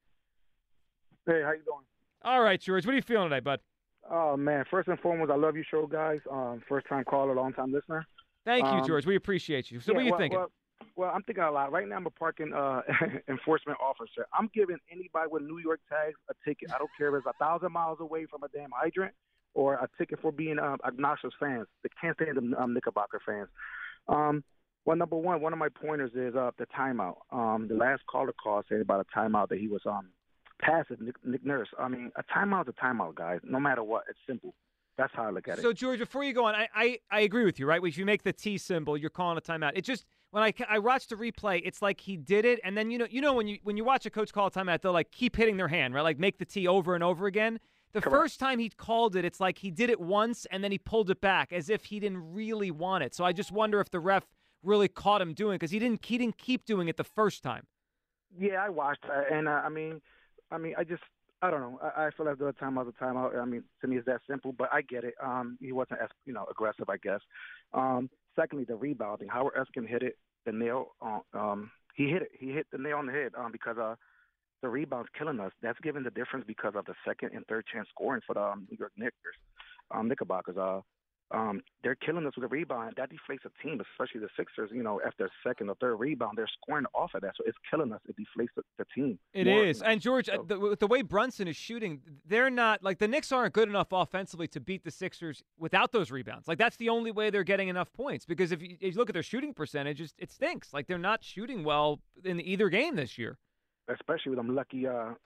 Hey, how you doing? All right, George. What are you feeling today, bud? Oh, man. First and foremost, I love your show, guys. First-time caller, long-time listener. Thank you, George. We appreciate you. So what are you thinking? Well, I'm thinking a lot. Right now, I'm a parking enforcement officer. I'm giving anybody with New York tags a ticket. I don't care if it's 1,000 miles away from a damn hydrant or a ticket for being obnoxious fans. They can't stand them Knickerbocker fans. Well, number one of my pointers is the timeout. The last caller call said about a timeout that he was passive, Nick Nurse. I mean, a timeout is a timeout, guys. No matter what, it's simple. That's how I look at it. So, George, before you go on, I agree with you, right? If you make the T symbol, you're calling a timeout. It just when I watched the replay, it's like he did it, and then you know when you watch a coach call a timeout, they'll like keep hitting their hand, right? Like make the T over and over again. The Correct. first time he called it, it's like he did it once and then he pulled it back as if he didn't really want it. So I just wonder if the ref really caught him doing it because he didn't keep doing it the first time. Yeah, I watched that, and I don't know. I feel like the timeout's a timeout. I mean, to me, it's that simple, but I get it. He wasn't as aggressive, I guess. Secondly, the rebounding. Howard Eskin hit it, the nail. He hit it. He hit the nail on the head because the rebound's killing us. That's giving the difference because of the second and third chance scoring for the New York Knickerbockers. They're killing us with a rebound. That deflates a team, especially the Sixers. After a second or third rebound, they're scoring off of that. So it's killing us. It deflates the team. It is. And, George, the way Brunson is shooting, they're not – like the Knicks aren't good enough offensively to beat the Sixers without those rebounds. Like that's the only way they're getting enough points because if you look at their shooting percentage, it stinks. Like they're not shooting well in either game this year. Especially with them lucky,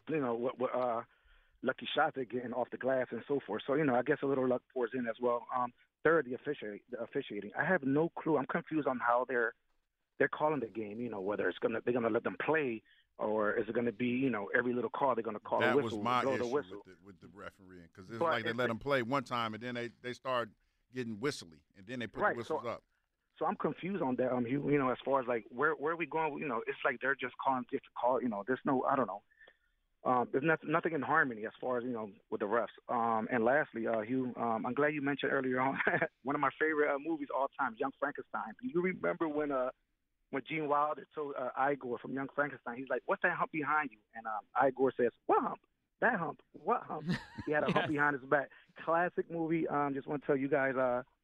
lucky shots they're getting off the glass and so forth. So, I guess a little luck pours in as well. Third, the officiating. I have no clue. I'm confused on how they're calling the game. Whether they're gonna let them play or is it gonna be every little call they're gonna call that a whistle, was my blow issue the whistle. with the refereeing because it's like they let them play one time and then they start getting whistly and then they put the whistles up. So I'm confused on that. As far as like where are we going? It's like they're just calling just to call. There's no, I don't know. There's nothing in harmony as far as with the refs. And lastly, Hugh, I'm glad you mentioned earlier on one of my favorite movies all time, Young Frankenstein. Do you remember when Gene Wilder told Igor from Young Frankenstein, he's like, "What's that hump behind you?" And Igor says, "What hump? That hump? What hump?" He had a hump behind his back. Classic movie. Just want to tell you guys,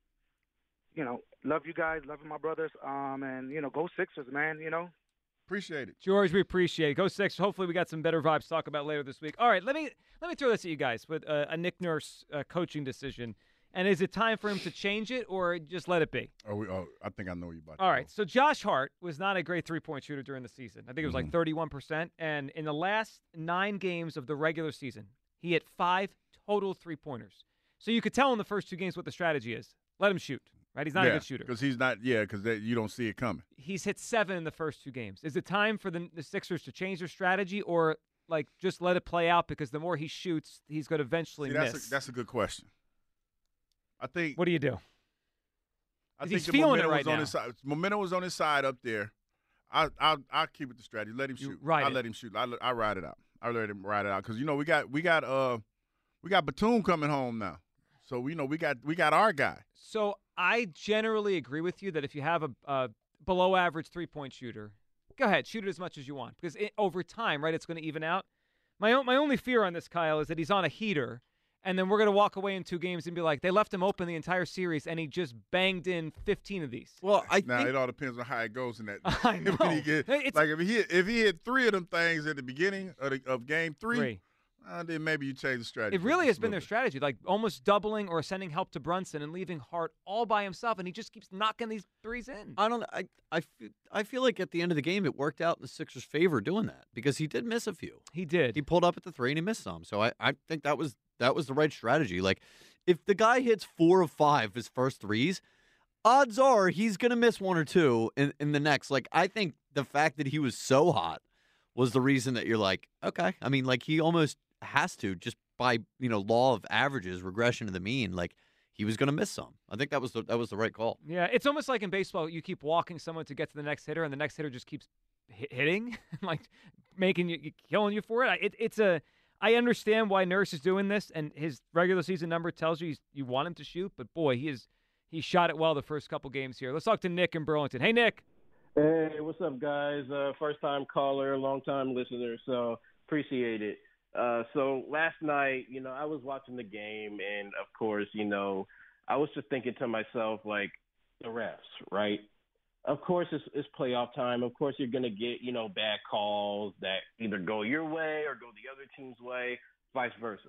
love you guys, love my brothers, and go Sixers, man. Appreciate it, George. We appreciate it. Go Sixers. Hopefully, we got some better vibes to talk about later this week. All right, let me throw this at you guys with a Nick Nurse coaching decision. And is it time for him to change it or just let it be? I think I know you about. All right, so Josh Hart was not a great three-point shooter during the season. I think it was like 31%. And in the last 9 games of the regular season, he hit 5 total three-pointers. So you could tell in the first 2 games what the strategy is. Let him shoot. Right, he's not a good shooter. Because he's not. Yeah, because you don't see it coming. He's hit 7 in the first 2 games. Is it time for the Sixers to change their strategy, or like just let it play out? Because the more he shoots, he's going to eventually miss. That's a good question. I think. What do you do? I think he's the feeling momentum it right was now. on his side. Momentum was on his side up there. I'll keep it the strategy. Let him shoot. I'll let him shoot. I ride it out. I let him ride it out because we got Batum coming home now. So we got our guy. So I generally agree with you that if you have a below average 3-point shooter, go ahead, shoot it as much as you want because over time, right, it's going to even out. My only fear on this, Kyle, is that he's on a heater, and then we're going to walk away in 2 games and be like, they left him open the entire series, and he just banged in 15 of these. Well, it all depends on how it goes in that. I know. If he hit 3 of them things at the beginning of game 3. Then maybe you change the strategy. It really has been their strategy, like almost doubling or sending help to Brunson and leaving Hart all by himself, and he just keeps knocking these threes in. I feel like at the end of the game it worked out in the Sixers' favor doing that because he did miss a few. He did. He pulled up at the 3 and he missed some. So I think that was the right strategy. Like if the guy hits 4 of 5 his first threes, odds are he's going to miss 1 or 2 in the next. Like I think the fact that he was so hot was the reason that you're like, okay. I mean, like he almost has to just by law of averages, regression to the mean, like he was going to miss some. I think that was the right call. Yeah, it's almost like in baseball, you keep walking someone to get to the next hitter, and the next hitter just keeps hitting, like killing you for it. I understand why Nurse is doing this, and his regular season number tells you you want him to shoot, but boy, he shot it well the first couple games here. Let's talk to Nick in Burlington. Hey, Nick. Hey, what's up, guys? First time caller, long time listener, so appreciate it. So last night, I was watching the game, and of course, I was just thinking to myself, like, the refs, right? Of course, it's playoff time. Of course, you're going to get, bad calls that either go your way or go the other team's way, vice versa.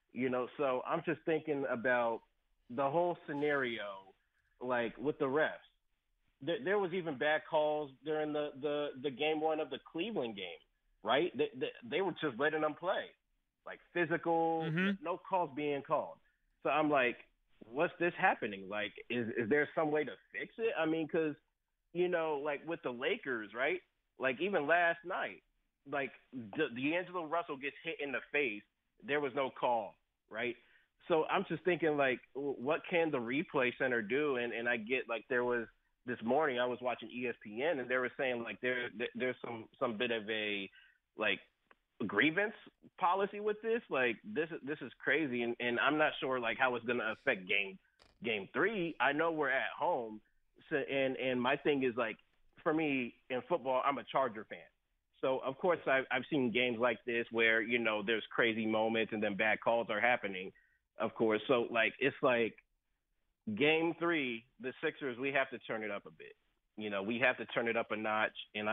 So I'm just thinking about the whole scenario, like with the refs. There was even bad calls during the game one of the Cleveland game, right? They were just letting them play, like physical, no calls being called. So I'm like, what's this happening? Like, is there some way to fix it? I mean, because like with the Lakers, right? Like even last night, like D'Angelo Russell gets hit in the face. There was no call, right? So I'm just thinking, like, what can the replay center do? And I get, like, there was this morning I was watching ESPN and they were saying, like, there's some bit of a, like, grievance policy with this. Like, this is crazy. And I'm not sure, like, how it's going to affect game 3. I know we're at home. So, and my thing is, like, for me in football, I'm a Charger fan. So, of course, I've seen games like this where, there's crazy moments and then bad calls are happening, of course. So, like, it's like game 3, the Sixers, we have to turn it up a bit. We have to turn it up a notch. And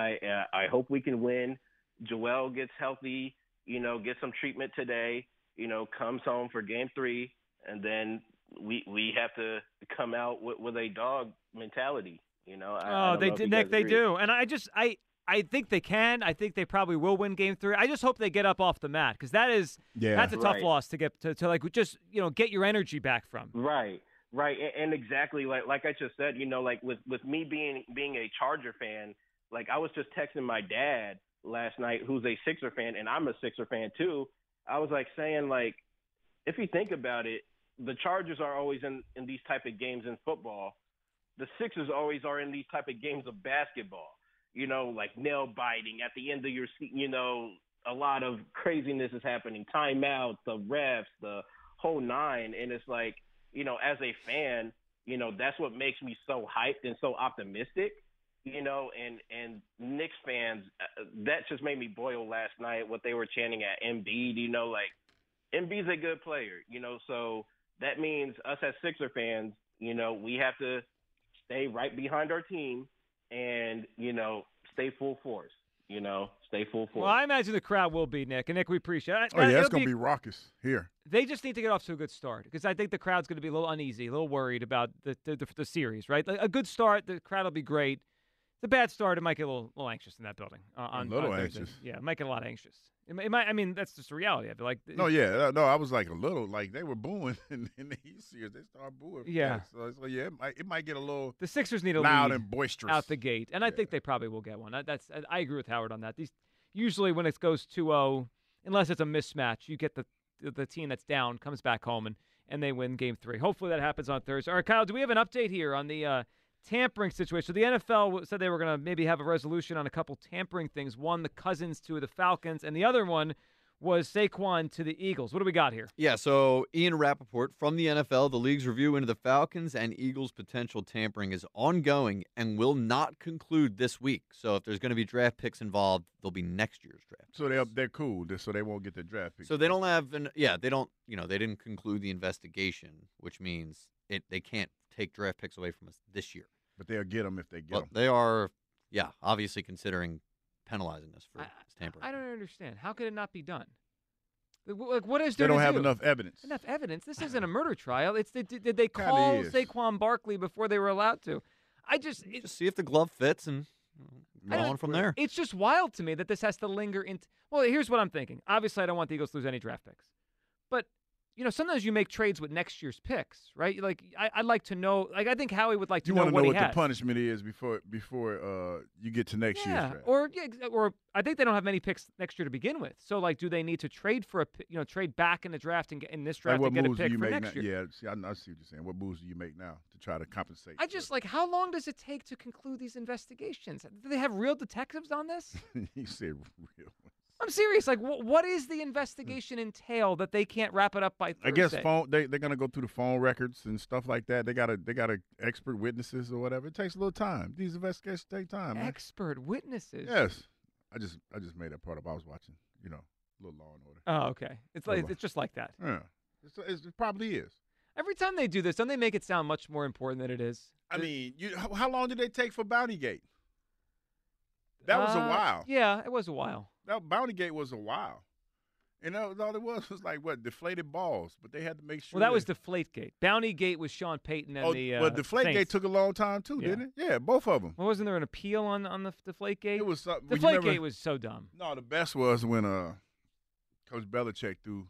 I hope we can win. Joel gets healthy, gets some treatment today, comes home for game 3. And then we have to come out with a dog mentality, They do. And I think they can. I think they probably will win game 3. I just hope they get up off the mat because that's a tough loss to get to like just, get your energy back from. Right. And exactly like I just said, like with me being a Charger fan, like I was just texting my dad last night who's a Sixer fan and I'm a Sixer fan too. I was like saying, like, if you think about it, the Chargers are always in these type of games in football. The Sixers always are in these type of games of basketball. Like nail biting at the end of your seat, a lot of craziness is happening. Timeouts, the refs, the whole nine. And it's like, as a fan, that's what makes me so hyped and so optimistic, and Knicks fans, that just made me boil last night, what they were chanting at Embiid, like Embiid's a good player, so that means us as Sixer fans, we have to stay right behind our team and, stay full force, stay full force. Well, I imagine the crowd will be, Nick. And, Nick, we appreciate it. It's going to be raucous here. They just need to get off to a good start because I think the crowd's going to be a little uneasy, a little worried about the series, right? Like, a good start, the crowd will be great. The bad start, it might get a little anxious in that building. A little anxious. Yeah, it might get a lot anxious. It might. I mean, that's just the reality. I feel like. I was like a little, like they were booing in the East series. They started booing. Yeah. So it might get a little. The Sixers need a loud lead and boisterous out the gate, and I think they probably will get one. I agree with Howard on that. Usually when it goes 2-0, unless it's a mismatch, you get the team that's down comes back home and they win game 3. Hopefully that happens on Thursday. All right, Kyle, do we have an update here on the tampering situation? So the NFL said they were going to maybe have a resolution on a couple tampering things. One, the Cousins to the Falcons, and the other one was Saquon to the Eagles. What do we got here? Yeah, so Ian Rappaport from the NFL, the league's review into the Falcons and Eagles' potential tampering is ongoing and will not conclude this week. So if there's going to be draft picks involved, they'll be next year's draft picks. So they're cool, so they won't get the draft picks. So they don't have, they didn't conclude the investigation, which means they can't take draft picks away from us this year. But they'll get them if they get them. They are, obviously considering penalizing us for tampering. I don't understand. How could it not be done? Like, what is there? They don't to have do? enough evidence. Enough evidence. This isn't a murder trial. Did they call Saquon Barkley before they were allowed to? Just see if the glove fits and go on from there. It's just wild to me that this has to linger into. Well, here's what I'm thinking. Obviously, I don't want the Eagles to lose any draft picks, but sometimes you make trades with next year's picks, right? Like, I'd like to know. Like, I think Howie would like to know what he has. You want to know what the punishment is before you get to next year's draft. Or I think they don't have many picks next year to begin with. So, like, do they need to trade for trade back in the draft and get in this draft and get a pick for next year? Yeah, see, I see what you're saying. What moves do you make now to try to compensate? How long does it take to conclude these investigations? Do they have real detectives on this? You said real. I'm serious. Like, what is the investigation entail that they can't wrap it up by Thursday? I guess they're gonna go through the phone records and stuff like that. They got expert witnesses or whatever. It takes a little time. These investigations take time. Expert witnesses. Yes, I just made that part up. I was watching, a little Law and Order. Oh, okay. It's just like that. Yeah, it probably is. Every time they do this, don't they make it sound much more important than it is? I mean, how long did they take for Bountygate? That was a while. Yeah, it was a while. That Bountygate was a while. And all it was like, what, deflated balls. But they had to make sure. Well, that was Deflategate. Bountygate was Sean Payton and the But Deflategate Saints. took a long time, too, didn't it? Yeah, both of them. Well, wasn't there an appeal on the Deflategate? It was something. Deflategate was so dumb. No, the best was when Coach Belichick threw.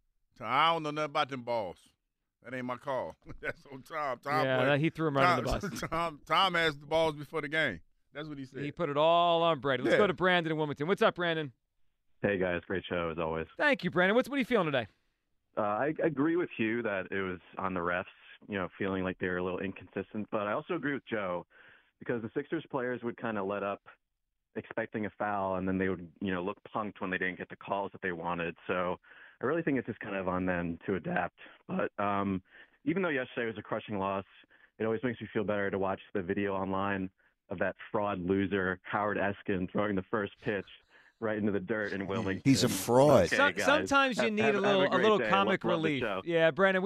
I don't know nothing about them balls. That ain't my call. That's on Tom. Yeah, he threw him right on the bus. Tom has the balls before the game. That's what he said. He put it all on Brady. Let's go to Brandon in Wilmington. What's up, Brandon? Hey, guys. Great show, as always. Thank you, Brandon. What are you feeling today? I agree with Hugh that it was on the refs, feeling like they were a little inconsistent. But I also agree with Joe because the Sixers players would kind of let up expecting a foul, and then they would, look punked when they didn't get the calls that they wanted. So I really think it's just kind of on them to adapt. But even though yesterday was a crushing loss, it always makes me feel better to watch the video online of that fraud loser, Howard Eskin, throwing the first pitch right into the dirt in Wilmington. He's a fraud. Okay, Sometimes you need a little comic relief. Yeah, Brandon,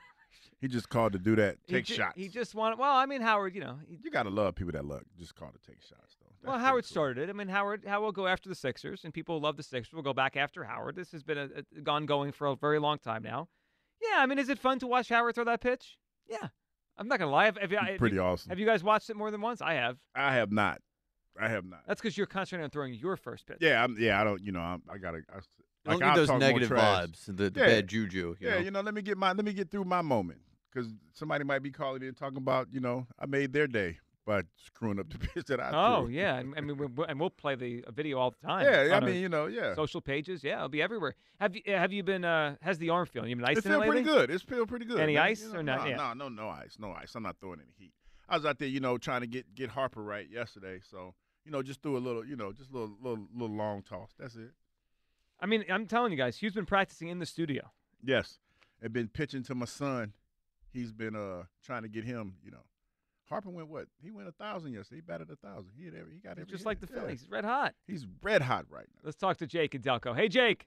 he just called to do that. Take shots. He just wanted. Well, I mean, Howard, you gotta love people that just call to take shots, though. Well, Howard started it. I mean, Howard will go after the Sixers, and people who love the Sixers will go back after Howard. This has been ongoing for a very long time now. Yeah, I mean, is it fun to watch Howard throw that pitch? Yeah. I'm not going to lie. Pretty awesome. Have you guys watched it more than once? I have. I have not. That's because you're concentrating on throwing your first pitch. Yeah, I don't, I got to. I don't need those negative vibes, the bad juju. Let me get through my moment because somebody might be calling in talking about, I made their day by screwing up the pitch that I threw. Oh, yeah. I mean, we'll play the video all the time. Yeah, I mean, social pages. Yeah, it'll be everywhere. Have you been? How's the arm feeling? You been icing it lately? Pretty good. It's feel pretty good. Any man. ice or not? No ice. No ice. I'm not throwing any heat. I was out there, trying to get Harper right yesterday. So, just do a little, just a little long toss. That's it. I mean, I'm telling you guys, Hugh's been practicing in the studio. Yes, I've been pitching to my son. He's been trying to get him, Harper went what? He went 1,000 yesterday. He batted 1,000. He got every just hit. Like the Phillies. He's red hot. He's red hot right now. Let's talk to Jake and Delco. Hey, Jake.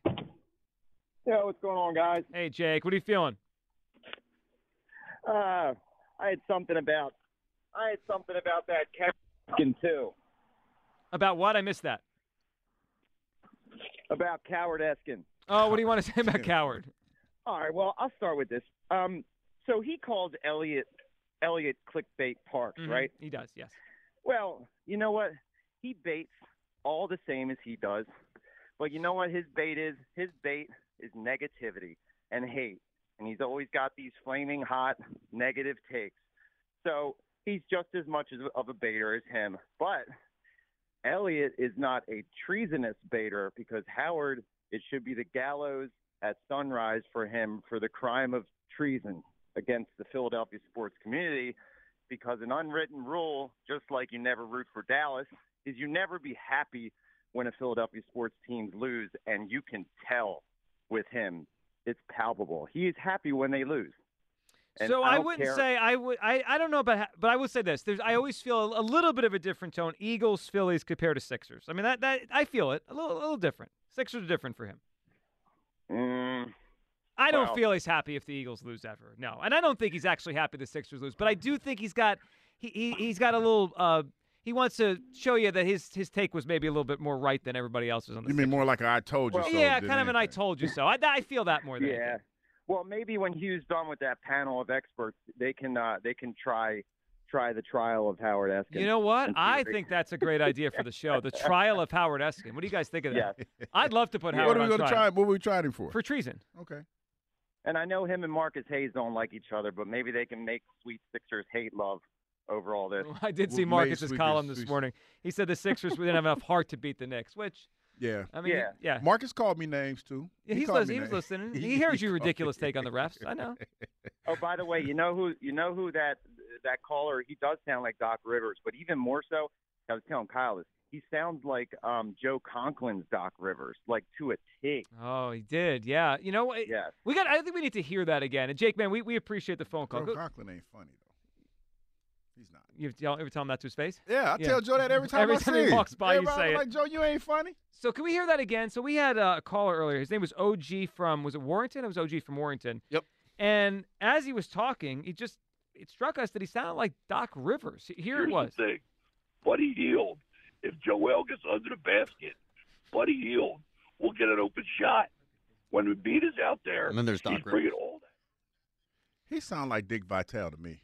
Yeah, what's going on, guys? Hey, Jake. What are you feeling? I had something about that Eskin too. About what? I missed that. About Coward Eskin. Oh, what do you want to say about Coward? All right. Well, I'll start with this. So he calls Elliot clickbait Parks, right? He does, yes. Well, you know what? He baits all the same as he does. But you know what his bait is? His bait is negativity and hate. And he's always got these flaming hot negative takes. So he's just as much of a baiter as him. But Elliot is not a treasonous baiter because Howard, it should be the gallows at sunrise for him for the crime of treason against the Philadelphia sports community, because an unwritten rule, just like you never root for Dallas, is you never be happy when a Philadelphia sports teams lose, and you can tell with him. It's palpable. He is happy when they lose. And so I wouldn't say I would. I don't know about, but I would say this. I always feel a little bit of a different tone. Eagles, Phillies compared to Sixers. I mean that I feel it a little different. Sixers are different for him. I don't feel he's happy if the Eagles lose ever. No, and I don't think he's actually happy the Sixers lose. But I do think he's got a little. He wants to show you that his take was maybe a little bit more right than everybody else's on the. You mean more like I told you so? Yeah, kind of an I told you so. I feel that more than anything. Well, maybe when Hugh's done with that panel of experts, they can try the trial of Howard Eskin. You know what? I think that's a great idea for the show. The trial of Howard Eskin. What do you guys think of that? Yes. I'd love to put Howard on trial. What were we trying him for? For treason. Okay. And I know him and Marcus Hayes don't like each other, but maybe they can make Sweet Sixers hate love over all this. I did see Marcus's column this morning. He said the Sixers didn't have enough heart to beat the Knicks, which. Yeah. I mean, yeah. Marcus called me names, too. Yeah, he was listening. He hears your ridiculous take on the refs. I know. Oh, by the way, you know who that caller, he does sound like Doc Rivers, but even more so, I was telling Kyle this, he sounds like Joe Conklin's Doc Rivers, like to a T. Oh, he did, yeah. You know what? Yes. I think we need to hear that again. And Jake, man, we appreciate the phone call. Joe Conklin ain't funny, though. He's not. You ever tell him that to his face? Yeah, I tell Joe that every time he walks by, you say it. Like, Joe, you ain't funny. So can we hear that again? So we had a caller earlier. His name was OG from, was it Warrington? It was OG from Warrington. Yep. And as he was talking, it struck us that he sounded like Doc Rivers. Here it was. The thing. Buddy Hield, if Joel gets under the basket, Buddy Hield will get an open shot. When Embiid is out there, and then there's Doc he's bringing all that. He sounds like Dick Vitale to me.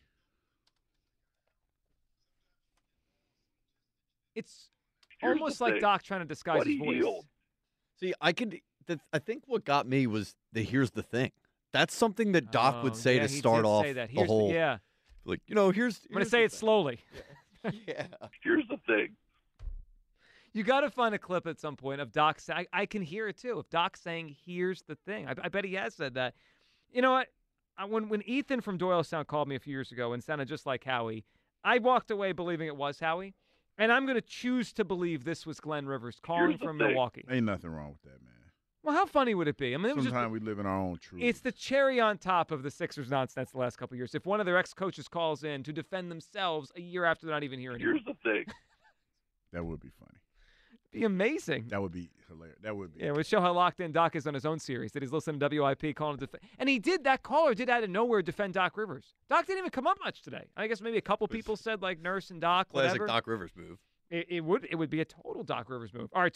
It's almost like Doc trying to disguise his voice. See, I think what got me was here's the thing. That's something that Doc would say to start off the whole. Like, here's. I'm going to say it slowly. Yeah. Here's the thing. You got to find a clip at some point of Doc saying, I can hear it too, of Doc saying, here's the thing. I bet he has said that. You know what? When Ethan from Doylestown called me a few years ago and sounded just like Howie, I walked away believing it was Howie. And I'm going to choose to believe this was Glenn Rivers calling from Milwaukee. Ain't nothing wrong with that, man. Well, how funny would it be? I mean, sometimes we live in our own truth. It's the cherry on top of the Sixers nonsense the last couple of years. If one of their ex-coaches calls in to defend themselves a year after they're not even here anymore. Here's the thing. That would be funny. Be amazing. That would be hilarious. That would be. Yeah, it would show how locked in Doc is on his own series, that he's listening to WIP calling to defend. And he did, that caller did out of nowhere defend Doc Rivers. Doc didn't even come up much today. I guess maybe a couple people said, like Nurse and Doc, whatever. Classic Doc Rivers move. It would be a total Doc Rivers move. All right,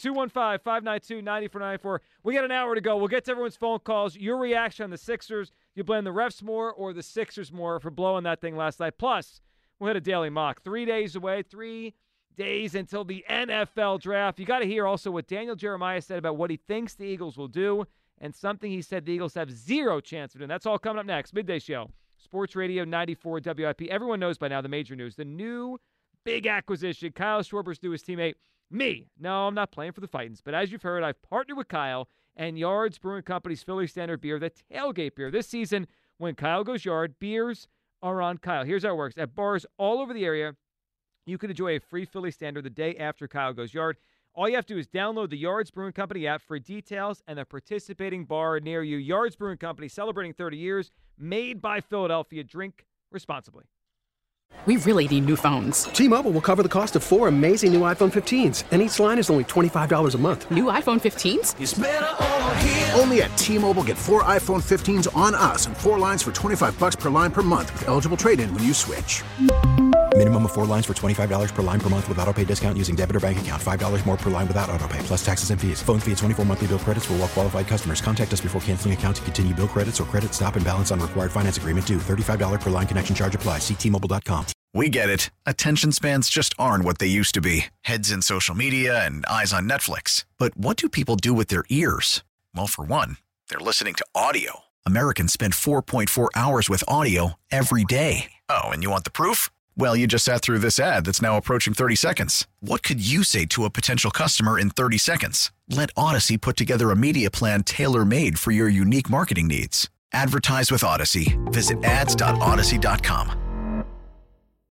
215-592-9494. We got an hour to go. We'll get to everyone's phone calls. Your reaction on the Sixers. You blame the refs more or the Sixers more for blowing that thing last night. Plus, we'll hit a daily mock. 3 days away, 3 days until the NFL draft. You got to hear also what Daniel Jeremiah said about what he thinks the Eagles will do and something he said the Eagles have zero chance of doing. That's all coming up next. Midday Show. Sports Radio 94 WIP. Everyone knows by now the major news. The new big acquisition, Kyle Schwarber's newest teammate, me. No, I'm not playing for the Fightins, but as you've heard, I've partnered with Kyle and Yards Brewing Company's Philly Standard Beer, the tailgate beer. This season, when Kyle goes yard, beers are on Kyle. Here's how it works. At bars all over the area, you can enjoy a free Philly Standard the day after Kyle goes yard. All you have to do is download the Yards Brewing Company app for details and a participating bar near you. Yards Brewing Company, celebrating 30 years, made by Philadelphia. Drink responsibly. We really need new phones. T-Mobile will cover the cost of 4 amazing new iPhone 15s, and each line is only $25 a month. New iPhone 15s? It's better over here. Only at T-Mobile, get 4 iPhone 15s on us and 4 lines for $25 per line per month with eligible trade-in when you switch. Minimum of 4 lines for $25 per line per month with autopay discount using debit or bank account. $5 more per line without autopay, plus taxes and fees. Phone fee at 24 monthly bill credits for well-qualified customers. Contact us before canceling account to continue bill credits or credit stop and balance on required finance agreement due. $35 per line connection charge applies. See T-Mobile.com. We get it. Attention spans just aren't what they used to be. Heads in social media and eyes on Netflix. But what do people do with their ears? Well, for one, they're listening to audio. Americans spend 4.4 hours with audio every day. Oh, and you want the proof? Well, you just sat through this ad that's now approaching 30 seconds. What could you say to a potential customer in 30 seconds? Let Odyssey put together a media plan tailor-made for your unique marketing needs. Advertise with Odyssey. Visit ads.odyssey.com.